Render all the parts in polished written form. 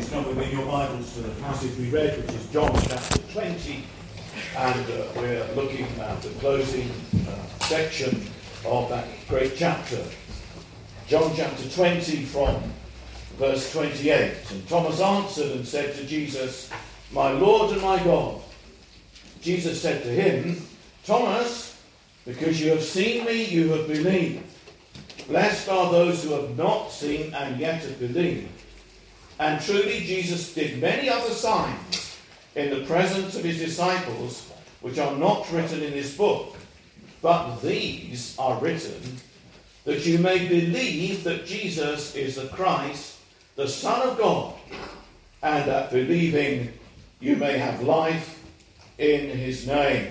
Please come with me in your Bibles to the passage we read, which is John chapter 20, and we're looking at the closing section of that great chapter. John chapter 20 from verse 28. And Thomas answered and said to Jesus, "My Lord and my God." Jesus said to him, "Thomas, because you have seen me, you have believed. Blessed are those who have not seen and yet have believed." And truly Jesus did many other signs in the presence of his disciples, which are not written in this book. But these are written, that you may believe that Jesus is the Christ, the Son of God, and that believing you may have life in his name.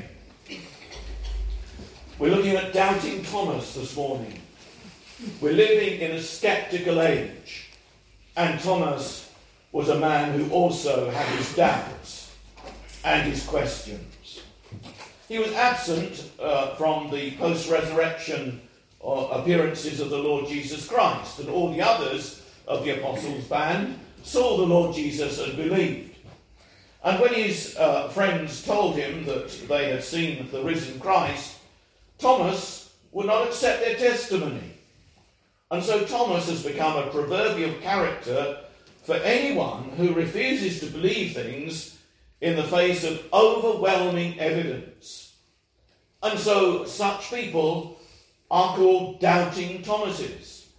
We're looking at doubting Thomas this morning. We're living in a skeptical age. And Thomas was a man who also had his doubts and his questions. He was absent from the post-resurrection appearances of the Lord Jesus Christ, and all the others of the apostles' band saw the Lord Jesus and believed. And when his friends told him that they had seen the risen Christ, Thomas would not accept their testimony. And so Thomas has become a proverbial character for anyone who refuses to believe things in the face of overwhelming evidence. And so such people are called doubting Thomases.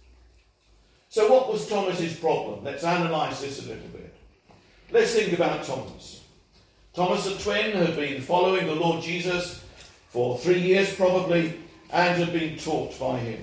So what was Thomas's problem? Let's analyse this a little bit. Let's think about Thomas. Thomas, a twin, had been following the Lord Jesus for 3 years probably, and had been taught by him.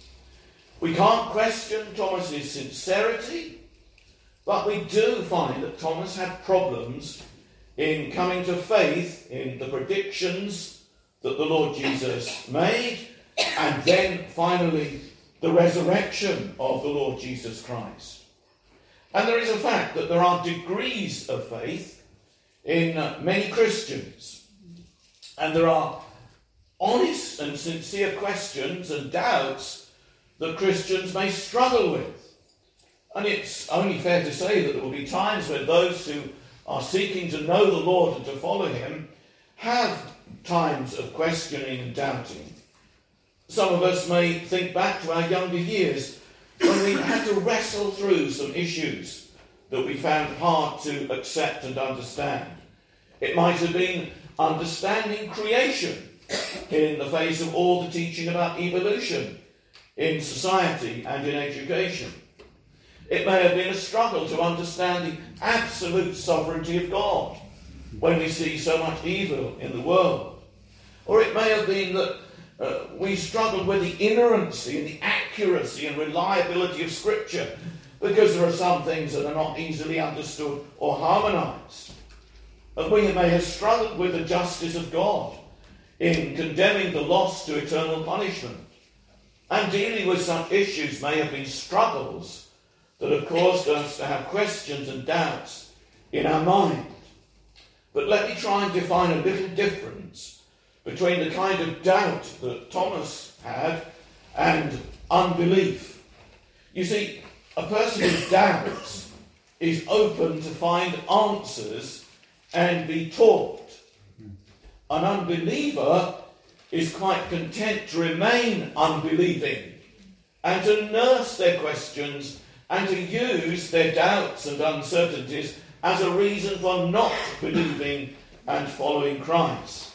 We can't question Thomas's sincerity, but we do find that Thomas had problems in coming to faith in the predictions that the Lord Jesus made, and then finally the resurrection of the Lord Jesus Christ. And there is a fact that there are degrees of faith in many Christians, and there are honest and sincere questions and doubts that Christians may struggle with. And it's only fair to say that there will be times when those who are seeking to know the Lord and to follow him have times of questioning and doubting. Some of us may think back to our younger years when we had to wrestle through some issues that we found hard to accept and understand. It might have been understanding creation in the face of all the teaching about evolution in society and in education. It may have been a struggle to understand the absolute sovereignty of God when we see so much evil in the world. Or it may have been that we struggled with the inerrancy and the accuracy and reliability of Scripture, because there are some things that are not easily understood or harmonized. And we may have struggled with the justice of God in condemning the lost to eternal punishment. And dealing with such issues may have been struggles that have caused us to have questions and doubts in our mind. But let me try and define a little difference between the kind of doubt that Thomas had and unbelief. You see, a person who doubts is open to find answers and be taught. An unbeliever is quite content to remain unbelieving and to nurse their questions and to use their doubts and uncertainties as a reason for not believing and following Christ.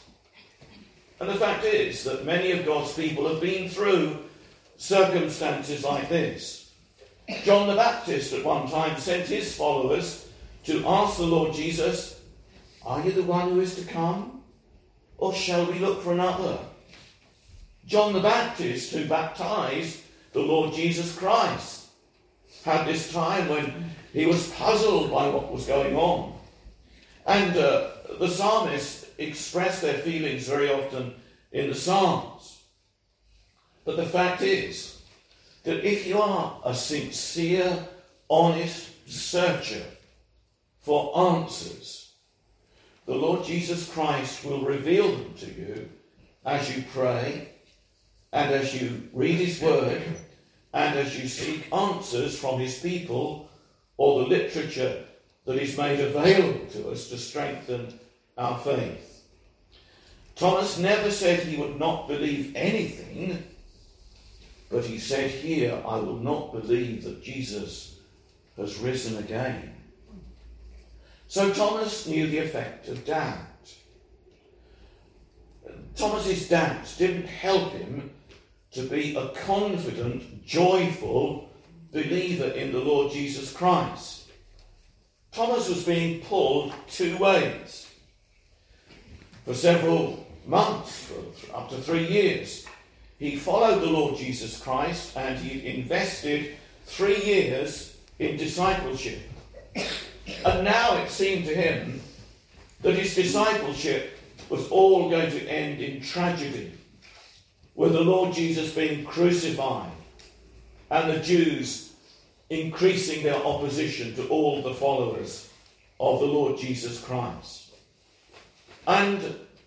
And the fact is that many of God's people have been through circumstances like this. John the Baptist at one time sent his followers to ask the Lord Jesus, "Are you the one who is to come? Or shall we look for another?" John the Baptist, who baptized the Lord Jesus Christ, had this time when he was puzzled by what was going on. And the psalmists express their feelings very often in the Psalms. But the fact is that if you are a sincere, honest searcher for answers, the Lord Jesus Christ will reveal them to you as you pray and as you read his word and as you seek answers from his people or the literature that is made available to us to strengthen our faith. Thomas never said he would not believe anything, but he said here, I will not believe that Jesus has risen again. So Thomas knew the effect of doubt. Thomas's doubts didn't help him to be a confident, joyful believer in the Lord Jesus Christ. Thomas was being pulled two ways. For several months, for up to 3 years, he followed the Lord Jesus Christ and he invested 3 years in discipleship. And now it seemed to him that his discipleship was all going to end in tragedy, with the Lord Jesus being crucified and the Jews increasing their opposition to all the followers of the Lord Jesus Christ. And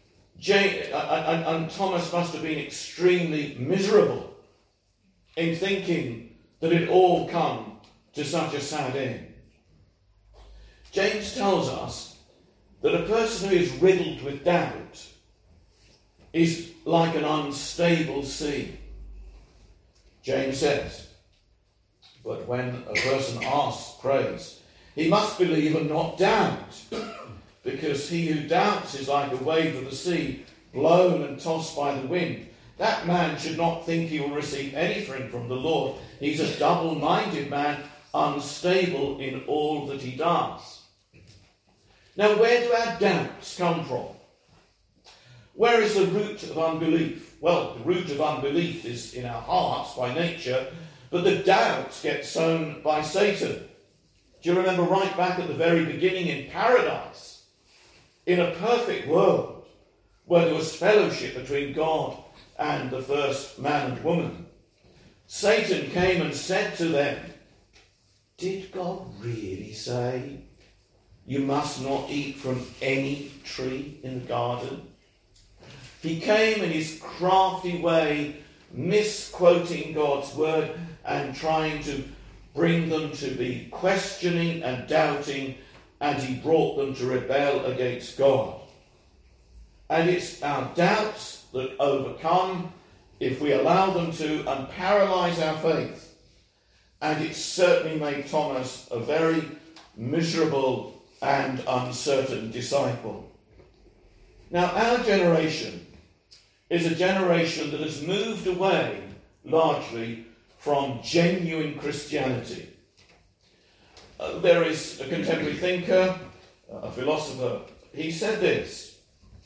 Thomas must have been extremely miserable in thinking that it all come to such a sad end. James tells us that a person who is riddled with doubt is like an unstable sea. James says, but when a person prays, he must believe and not doubt, because he who doubts is like a wave of the sea, blown and tossed by the wind. That man should not think he will receive anything from the Lord. He's a double-minded man, unstable in all that he does. Now, where do our doubts come from? Where is the root of unbelief? Well, the root of unbelief is in our hearts by nature, but the doubts get sown by Satan. Do you remember right back at the very beginning in paradise, in a perfect world where there was fellowship between God and the first man and woman? Satan came and said to them, did God really say you must not eat from any tree in the garden? He came in his crafty way, misquoting God's word and trying to bring them to be questioning and doubting, and he brought them to rebel against God. And it's our doubts that overcome, if we allow them to, and paralyse our faith. And it certainly made Thomas a very miserable and uncertain disciple. Now, our generation is a generation that has moved away largely from genuine Christianity. There is a contemporary thinker, a philosopher, he said this: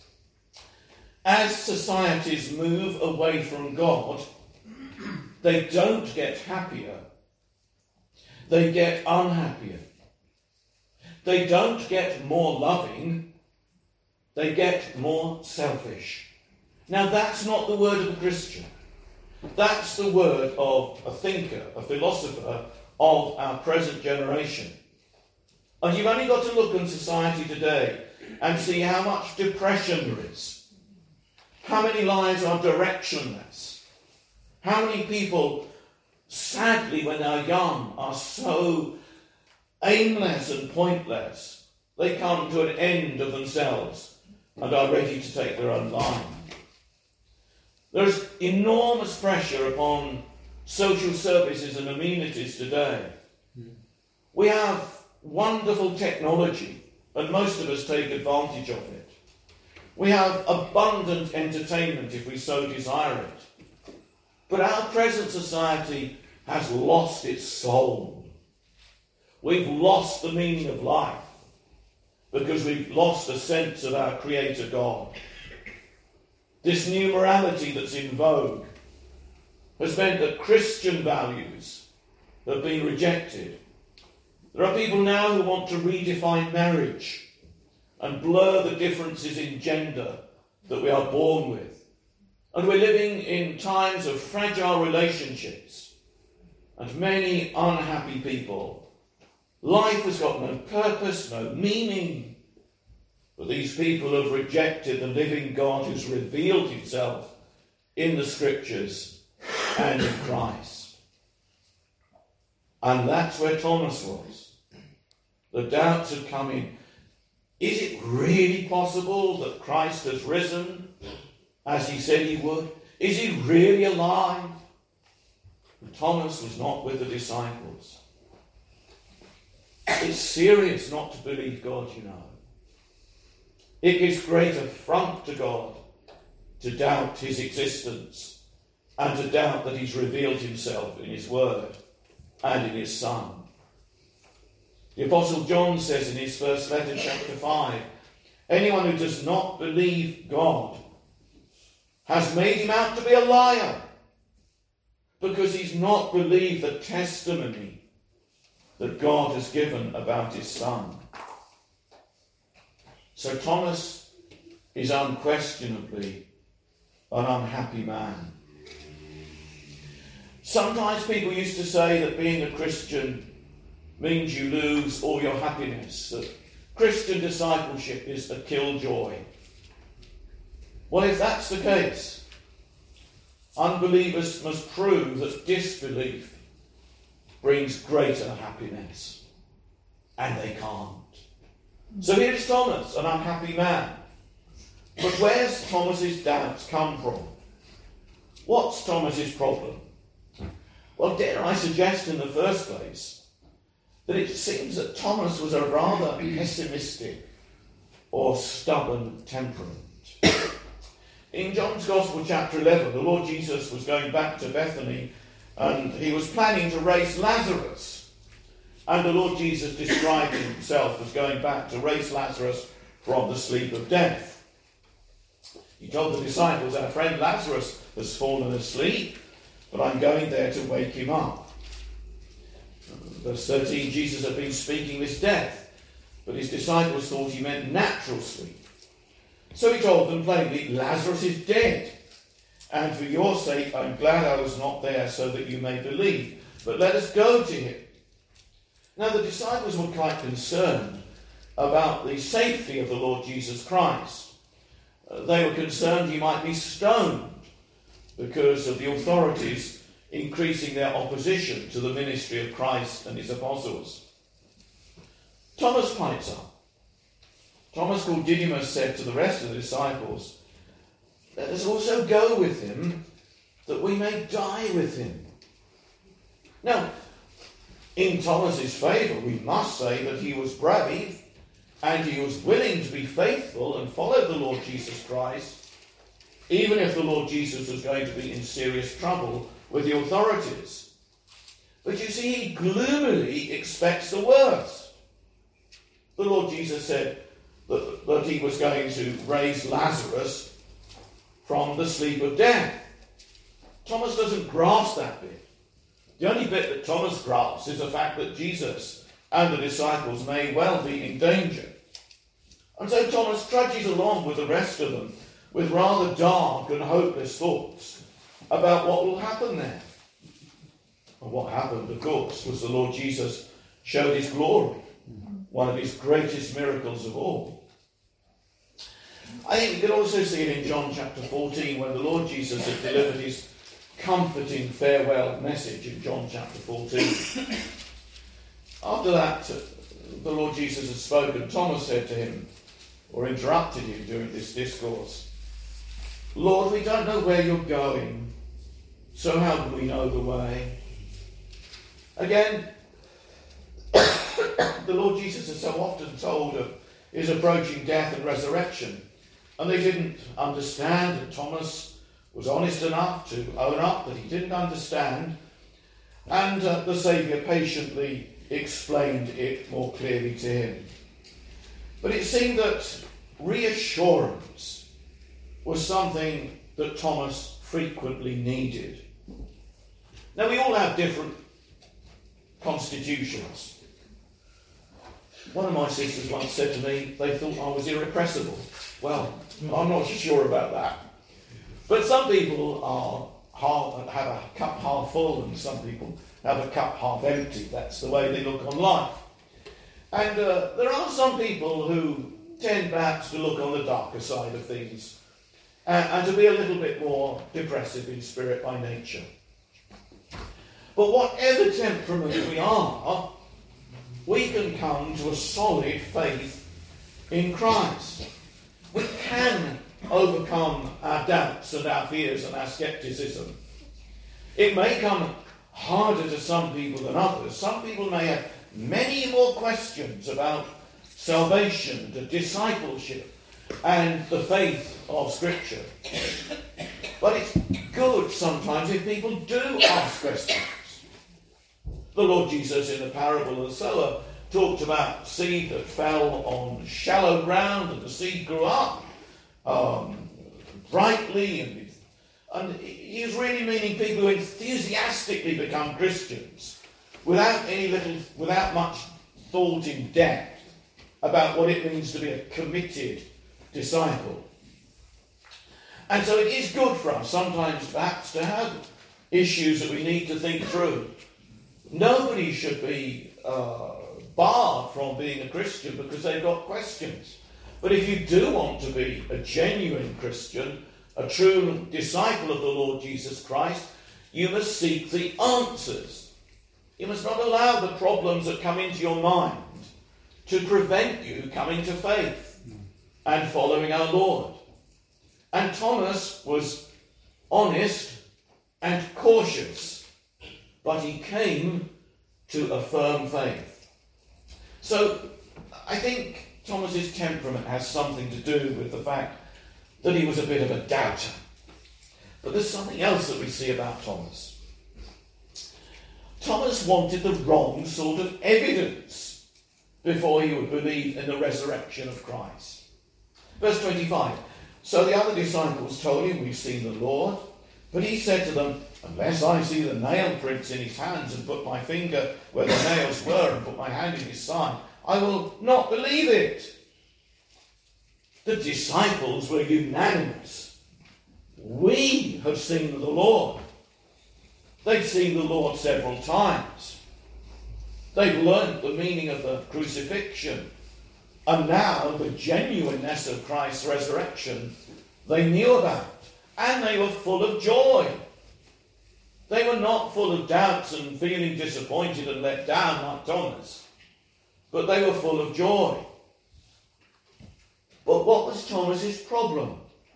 as societies move away from God, they don't get happier, they get unhappier. They don't get more loving, they get more selfish. Now, that's not the word of a Christian. That's the word of a thinker, a philosopher of our present generation. And you've only got to look in society today and see how much depression there is. How many lives are directionless. How many people, sadly, when they're young, are so aimless and pointless. They come to an end of themselves and are ready to take their own life. There's enormous pressure upon social services and amenities today. We have wonderful technology, and most of us take advantage of it. We have abundant entertainment if we so desire it. But our present society has lost its soul. We've lost the meaning of life because we've lost a sense of our Creator God. This new morality that's in vogue has meant that Christian values have been rejected. There are people now who want to redefine marriage and blur the differences in gender that we are born with. And we're living in times of fragile relationships and many unhappy people. Life has got no purpose, no meaning. But these people have rejected the living God who's revealed himself in the Scriptures and in Christ. And that's where Thomas was. The doubts had come in. Is it really possible that Christ has risen as he said he would? Is he really alive? And Thomas was not with the disciples. It's serious not to believe God, you know. It gives great affront to God to doubt his existence and to doubt that he's revealed himself in his word and in his Son. The Apostle John says in his first letter, chapter 5, anyone who does not believe God has made him out to be a liar, because he's not believed the testimony that God has given about his Son. So Thomas is unquestionably an unhappy man. Sometimes people used to say that being a Christian means you lose all your happiness, that Christian discipleship is a killjoy. Well, if that's the case, unbelievers must prove that disbelief brings greater happiness, and they can't. So here's Thomas, an unhappy man. But where's Thomas's doubts come from? What's Thomas's problem? Well, dare I suggest in the first place that it seems that Thomas was a rather pessimistic or stubborn temperament. In John's Gospel, chapter 11, the Lord Jesus was going back to Bethany and he was planning to raise Lazarus. And the Lord Jesus described himself as going back to raise Lazarus from the sleep of death. He told the disciples, our friend Lazarus has fallen asleep, but I'm going there to wake him up. Verse 13, Jesus had been speaking this death, but his disciples thought he meant natural sleep. So he told them plainly, Lazarus is dead, and for your sake I'm glad I was not there so that you may believe, but let us go to him. Now the disciples were quite concerned about the safety of the Lord Jesus Christ. They were concerned he might be stoned because of the authorities increasing their opposition to the ministry of Christ and his apostles. Thomas pipes up. Thomas, called Didymus, said to the rest of the disciples, let us also go with him, that we may die with him. Now, in Thomas's favour, we must say that he was brave, and he was willing to be faithful and follow the Lord Jesus Christ, even if the Lord Jesus was going to be in serious trouble with the authorities. But you see, he gloomily expects the worst. The Lord Jesus said that he was going to raise Lazarus from the sleep of death. Thomas doesn't grasp that bit. The only bit that Thomas grasps is the fact that Jesus and the disciples may well be in danger. And so Thomas trudges along with the rest of them with rather dark and hopeless thoughts about what will happen there. And what happened, of course, was the Lord Jesus showed his glory, one of his greatest miracles of all. I think you can also see it in John chapter 14, when the Lord Jesus had delivered his comforting farewell message in John chapter 14. After that, the Lord Jesus had spoken. Thomas said to him, or interrupted him during this discourse, Lord, we don't know where you're going, so how do we know the way? Again, the Lord Jesus has so often told of his approaching death and resurrection, and they didn't understand, and Thomas was honest enough to own up that he didn't understand, and the Saviour patiently explained it more clearly to him. But it seemed that reassurance was something that Thomas frequently needed. Now, we all have different constitutions. One of my sisters once said to me, they thought I was irrepressible. Well, I'm not sure about that. But some people have a cup half full, and some people have a cup half empty. That's the way they look on life. And there are some people who tend perhaps to look on the darker side of things and to be a little bit more depressive in spirit by nature. But whatever temperament we are, we can come to a solid faith in Christ. We can overcome our doubts and our fears and our scepticism. It may come harder to some people than others. Some people may have many more questions about salvation, the discipleship, and the faith of Scripture. But it's good sometimes if people do ask questions. The Lord Jesus in the parable of the sower talked about seed that fell on shallow ground and the seed grew up brightly, and he was really meaning people who enthusiastically become Christians without much thought in depth about what it means to be a committed disciple. And so it is good for us sometimes perhaps to have issues that we need to think through. Nobody should be barred from being a Christian because they've got questions. But if you do want to be a genuine Christian, a true disciple of the Lord Jesus Christ, you must seek the answers. You must not allow the problems that come into your mind to prevent you coming to faith and following our Lord. And Thomas was honest and cautious, but he came to a firm faith. So I think Thomas's temperament has something to do with the fact that he was a bit of a doubter. But there's something else that we see about Thomas. Thomas wanted the wrong sort of evidence before he would believe in the resurrection of Christ. Verse 25. So the other disciples told him, "We've seen the Lord." But he said to them, "Unless I see the nail prints in his hands and put my finger where the nails were and put my hand in his side, I will not believe it." The disciples were unanimous. We have seen the Lord. They've seen the Lord several times. They've learned the meaning of the crucifixion. And now the genuineness of Christ's resurrection they knew about. And they were full of joy. They were not full of doubts and feeling disappointed and let down like Thomas. But they were full of joy. But what was Thomas's problem?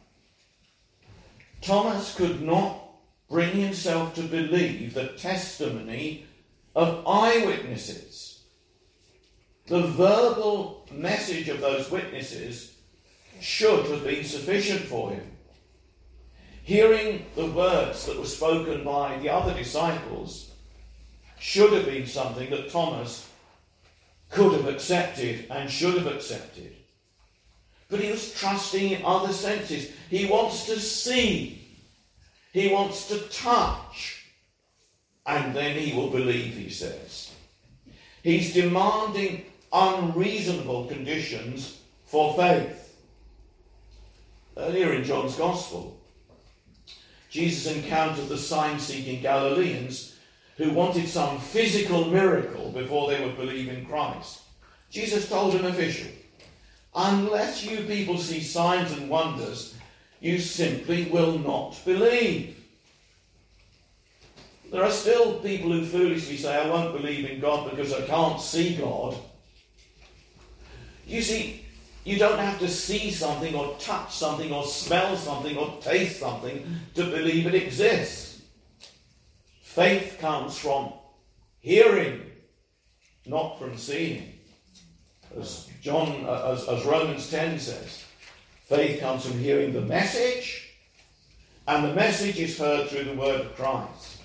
Thomas could not bring himself to believe the testimony of eyewitnesses. The verbal message of those witnesses should have been sufficient for him. Hearing the words that were spoken by the other disciples should have been something that Thomas could have accepted and should have accepted. But he was trusting in other senses. He wants to see. He wants to touch. And then he will believe, he says. He's demanding unreasonable conditions for faith. Earlier in John's Gospel, Jesus encountered the sign-seeking Galileans who wanted some physical miracle before they would believe in Christ. Jesus told them officially, "Unless you people see signs and wonders, you simply will not believe." There are still people who foolishly say, "I won't believe in God because I can't see God." You see, you don't have to see something or touch something or smell something or taste something to believe it exists. Faith comes from hearing, not from seeing. As Romans 10 says, faith comes from hearing the message, and the message is heard through the word of Christ.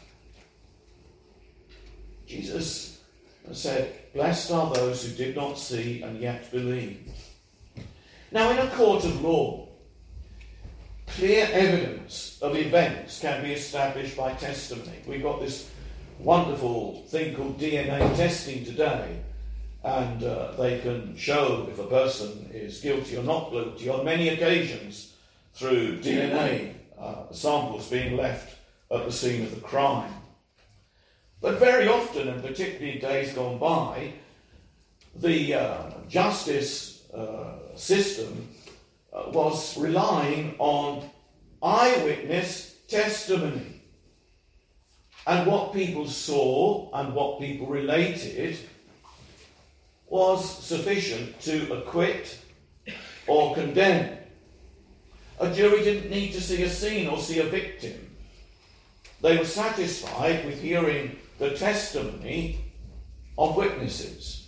Jesus said, "Blessed are those who did not see and yet believe." Now, in a court of law, clear evidence of events can be established by testimony. We've got this wonderful thing called DNA testing today, and they can show if a person is guilty or not guilty on many occasions through DNA samples being left at the scene of the crime. But very often, and particularly in days gone by, the justice system was relying on eyewitness testimony. And what people saw and what people related was sufficient to acquit or condemn. A jury didn't need to see a scene or see a victim. They were satisfied with hearing the testimony of witnesses.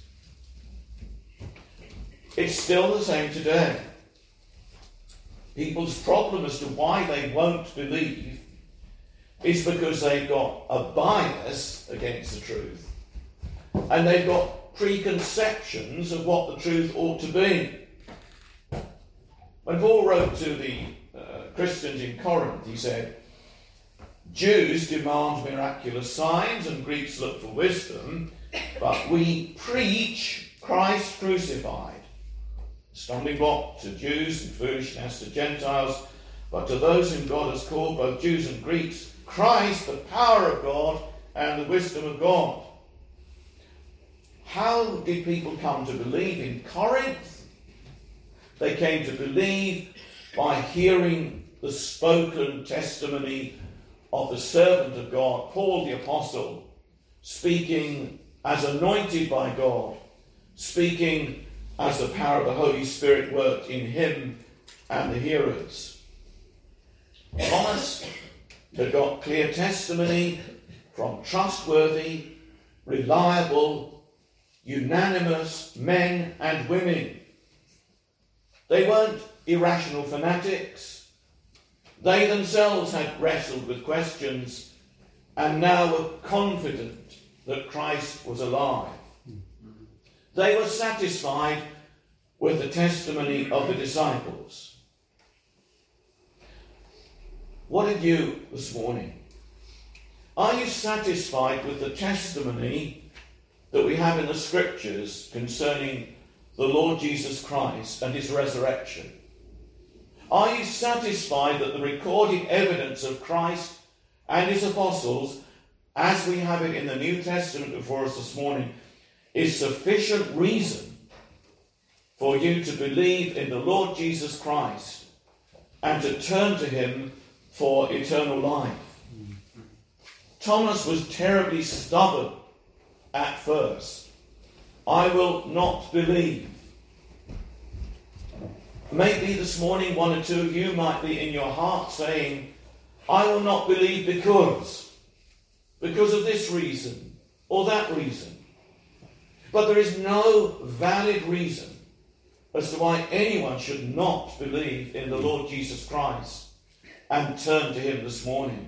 It's still the same today. People's problem as to why they won't believe is because they've got a bias against the truth, and they've got preconceptions of what the truth ought to be. When Paul wrote to the Christians in Corinth, he said, Jews demand miraculous signs and Greeks look for wisdom, but we preach Christ crucified. Stumbling block to Jews and foolishness to Gentiles, but to those whom God has called, both Jews and Greeks, Christ, the power of God and the wisdom of God. How did people come to believe in Corinth? They came to believe by hearing the spoken testimony of the servant of God, Paul the Apostle, speaking as anointed by God, speaking as the power of the Holy Spirit worked in him and the hearers. Thomas had got clear testimony from trustworthy, reliable, unanimous men and women. They weren't irrational fanatics. They themselves had wrestled with questions and now were confident that Christ was alive. They were satisfied with the testimony of the disciples. What are you this morning? Are you satisfied with the testimony that we have in the Scriptures concerning the Lord Jesus Christ and his resurrection? Are you satisfied that the recorded evidence of Christ and his apostles, as we have it in the New Testament before us this morning, is sufficient reason for you to believe in the Lord Jesus Christ and to turn to him for eternal life? Thomas was terribly stubborn at first. I will not believe. Maybe this morning one or two of you might be in your heart saying, I will not believe because of this reason or that reason. But there is no valid reason as to why anyone should not believe in the Lord Jesus Christ and turn to him this morning.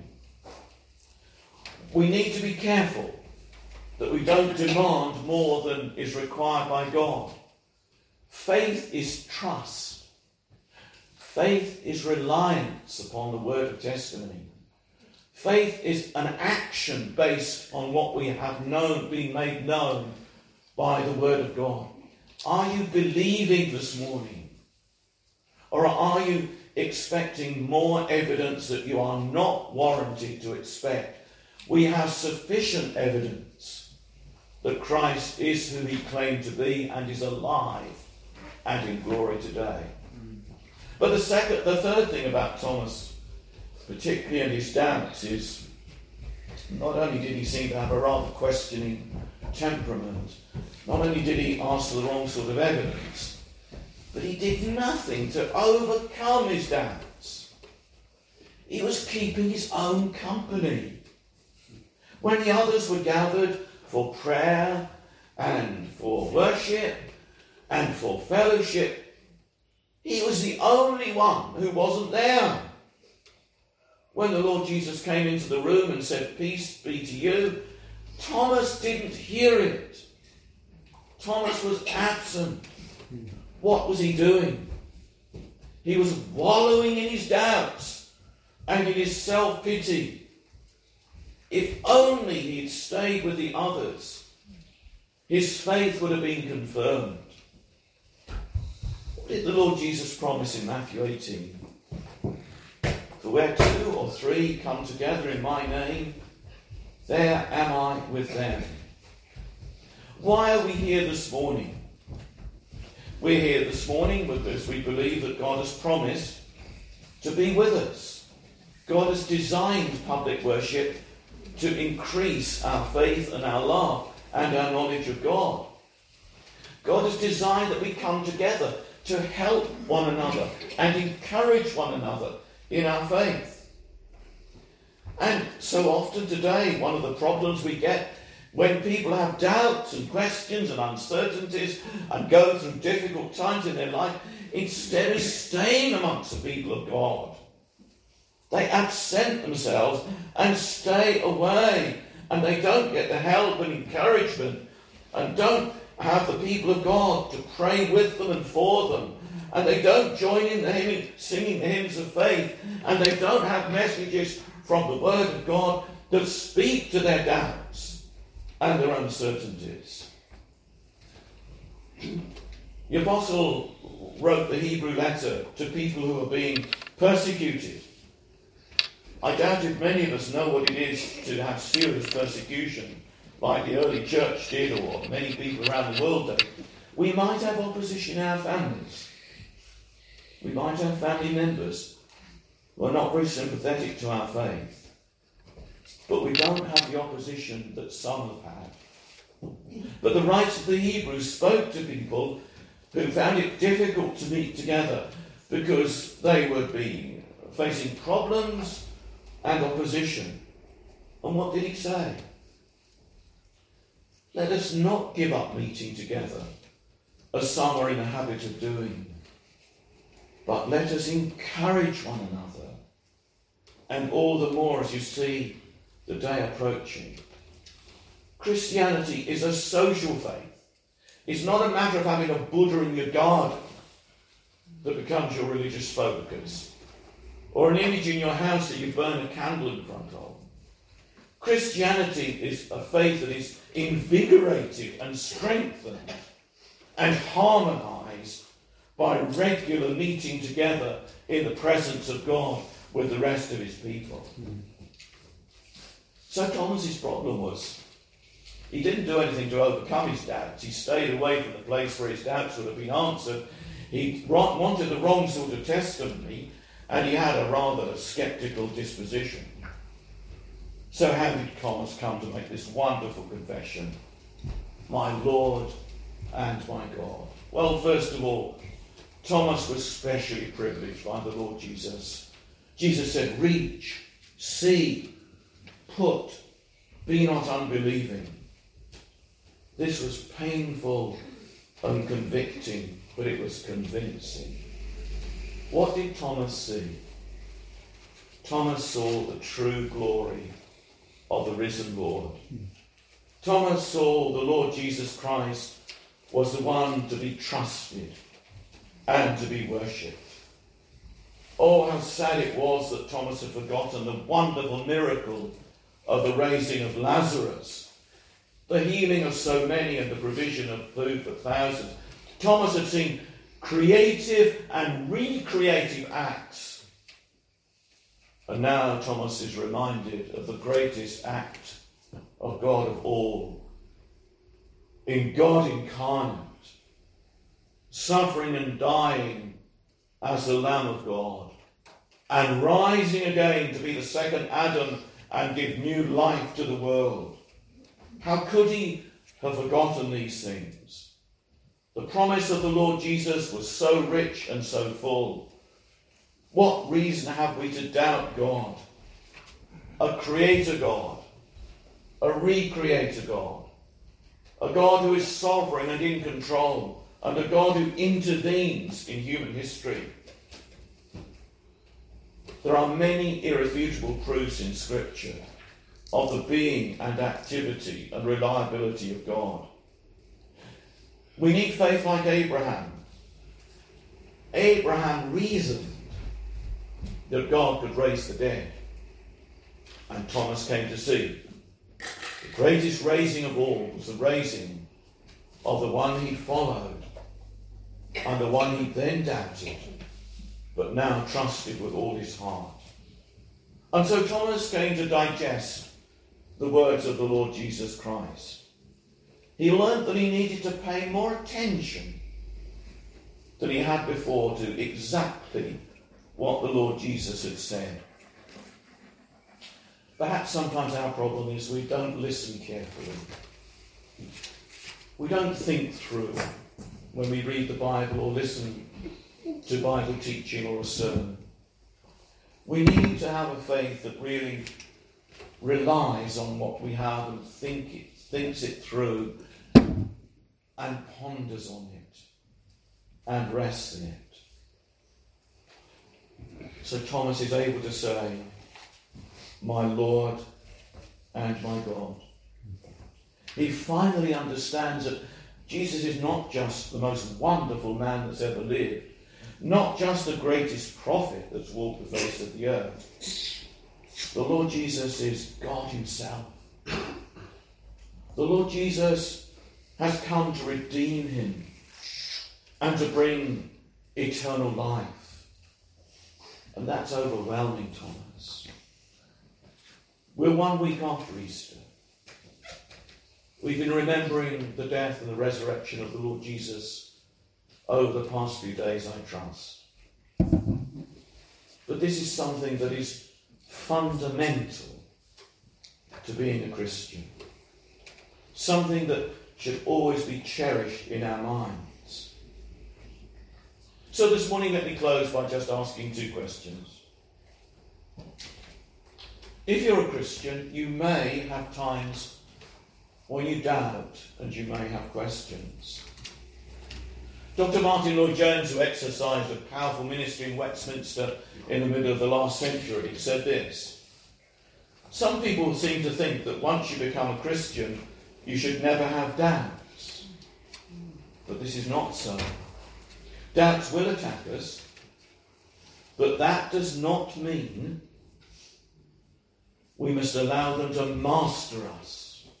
We need to be careful that we don't demand more than is required by God. Faith is trust. Faith is reliance upon the word of testimony. Faith is an action based on what we have been made known by the word of God. Are you believing this morning? Or are you expecting more evidence that you are not warranted to expect? We have sufficient evidence that Christ is who he claimed to be and is alive and in glory today. But the third thing about Thomas, particularly in his doubts, is not only did he seem to have a rather questioning temperament, not only did he ask for the wrong sort of evidence, but he did nothing to overcome his doubts. He was keeping his own company. When the others were gathered for prayer and for worship and for fellowship, he was the only one who wasn't there. When the Lord Jesus came into the room and said, "Peace be to you," Thomas didn't hear it. Thomas was absent. What was he doing? He was wallowing in his doubts and in his self-pity. If only he'd stayed with the others, his faith would have been confirmed. What did the Lord Jesus promise in Matthew 18? For where 2 or 3 come together in my name, there am I with them. Why are we here this morning? We're here this morning because we believe that God has promised to be with us. God has designed public worship to increase our faith and our love and our knowledge of God. God has designed that we come together to help one another and encourage one another in our faith. And so often today, one of the problems we get when people have doubts and questions and uncertainties and go through difficult times in their life, instead of staying amongst the people of God, they absent themselves and stay away, and they don't get the help and encouragement and don't have the people of God to pray with them and for them, and they don't join in the singing the hymns of faith, and they don't have messages from the Word of God that speak to their doubts and their uncertainties. The apostle wrote the Hebrew letter to people who are being persecuted. I doubt if many of us know what it is to have serious persecution like the early church did, or what many people around the world do. We might have opposition in our families. We might have family members who are not very sympathetic to our faith. But we don't have the opposition that some have had. But the writer of the Hebrews spoke to people who found it difficult to meet together because they would be facing problems and opposition. And what did he say? Let us not give up meeting together, as some are in the habit of doing, but let us encourage one another, and all the more as you see the day approaching. Christianity is a social faith. It's not a matter of having a Buddha in your garden that becomes your religious focus, or an image in your house that you burn a candle in front of. Christianity is a faith that is invigorated and strengthened and harmonized by regular meeting together in the presence of God with the rest of his people. So Thomas's problem was, he didn't do anything to overcome his doubts. He stayed away from the place where his doubts would have been answered. He wanted the wrong sort of testimony, and he had a rather sceptical disposition. So how did Thomas come to make this wonderful confession? My Lord and my God. Well, first of all, Thomas was specially privileged by the Lord Jesus. Jesus said, reach, see, put, be not unbelieving. This was painful and convicting, but it was convincing. What did Thomas see? Thomas saw the true glory of the risen Lord. Thomas saw the Lord Jesus Christ was the one to be trusted and to be worshipped. Oh, how sad it was that Thomas had forgotten the wonderful miracle of the raising of Lazarus, the healing of so many and the provision of food for thousands. Thomas had seen creative and recreative acts. And now Thomas is reminded of the greatest act of God of all, in God incarnate, suffering and dying as the Lamb of God, and rising again to be the second Adam and give new life to the world. How could he have forgotten these things? The promise of the Lord Jesus was so rich and so full. What reason have we to doubt God? A creator God, a recreator God, a God who is sovereign and in control, and a God who intervenes in human history. There are many irrefutable proofs in Scripture of the being and activity and reliability of God. We need faith like Abraham. Abraham reasoned that God could raise the dead. And Thomas came to see the greatest raising of all was the raising of the one he followed and the one he then doubted, but now trusted with all his heart. And so Thomas came to digest the words of the Lord Jesus Christ. He learned that he needed to pay more attention than he had before to exactly what the Lord Jesus had said. Perhaps sometimes our problem is we don't listen carefully. We don't think through when we read the Bible or listen to Bible teaching or a sermon. We need to have a faith that really relies on what we have and thinks it through and ponders on it and rests in it. So Thomas is able to say, "My Lord and my God." He finally understands that Jesus is not just the most wonderful man that's ever lived, not just the greatest prophet that's walked the face of the earth. The Lord Jesus is God himself. The Lord Jesus has come to redeem him and to bring eternal life. And that's overwhelming, Thomas. We're 1 week after Easter. We've been remembering the death and the resurrection of the Lord Jesus over the past few days, I trust. But this is something that is fundamental to being a Christian. Something that should always be cherished in our minds. So this morning, let me close by just asking 2 questions. If you're a Christian, you may have times when you doubt and you may have questions. Dr. Martin Lloyd-Jones, who exercised a powerful ministry in Westminster in the middle of the last century, said this: "Some people seem to think that once you become a Christian, you should never have doubts. But this is not so. Doubts will attack us, but that does not mean we must allow them to master us.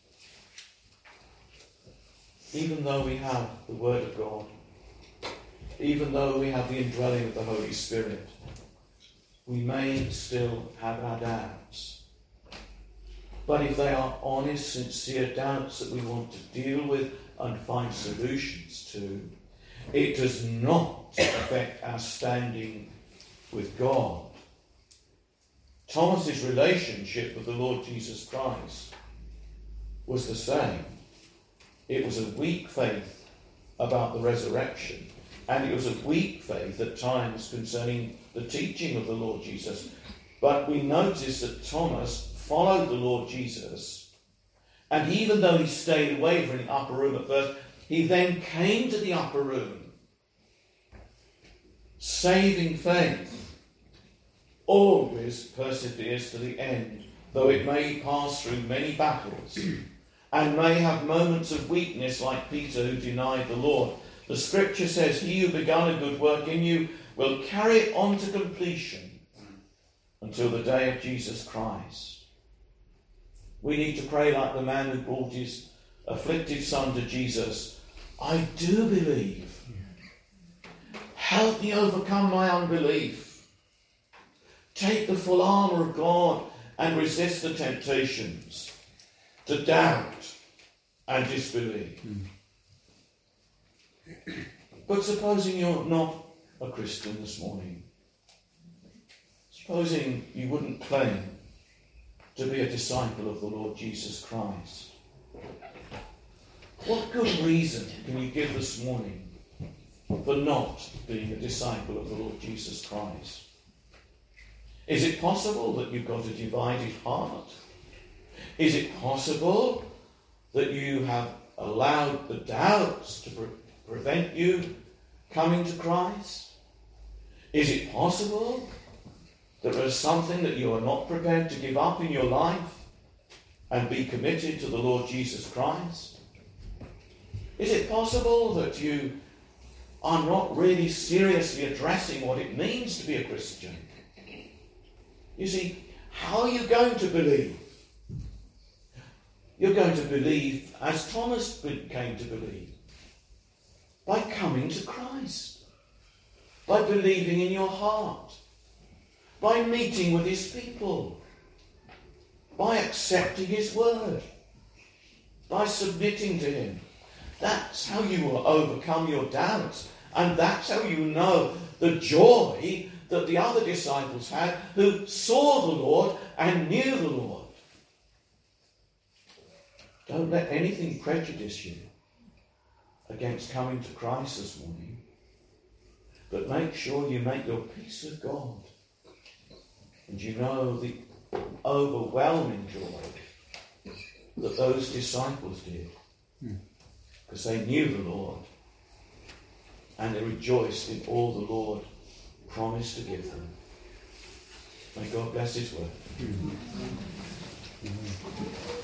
Even though we have the Word of God, even though we have the indwelling of the Holy Spirit, we may still have our doubts. But if they are honest, sincere doubts that we want to deal with and find solutions to, it does not affect our standing with God." Thomas's relationship with the Lord Jesus Christ was the same. It was a weak faith about the resurrection, and it was a weak faith at times concerning the teaching of the Lord Jesus. But we notice that Thomas followed the Lord Jesus, and even though he stayed away from the upper room at first, he then came to the upper room. Saving faith always perseveres to the end, though it may pass through many battles and may have moments of weakness like Peter, who denied the Lord. The scripture says, "He who began a good work in you will carry it on to completion until the day of Jesus Christ." We need to pray like the man who brought his afflicted son to Jesus. "I do believe. Help me overcome my unbelief. Take the full armour of God and resist the temptations to doubt and disbelieve." But supposing you're not a Christian this morning, supposing you wouldn't claim to be a disciple of the Lord Jesus Christ, what good reason can you give this morning for not being a disciple of the Lord Jesus Christ? Is it possible that you've got a divided heart? Is it possible that you have allowed the doubts to prevent you coming to Christ? Is it possible that there is something that you are not prepared to give up in your life and be committed to the Lord Jesus Christ? Is it possible that you are not really seriously addressing what it means to be a Christian? You see, how are you going to believe? You're going to believe as Thomas came to believe, by coming to Christ, by believing in your heart, by meeting with his people, by accepting his word, by submitting to him. That's how you will overcome your doubts, and that's how you know the joy that the other disciples had who saw the Lord and knew the Lord. Don't let anything prejudice you. against coming to Christ this morning, but make sure you make your peace with God. And you know the overwhelming joy that those disciples did, because they knew the Lord and they rejoiced in all the Lord promised to give them. May God bless his word.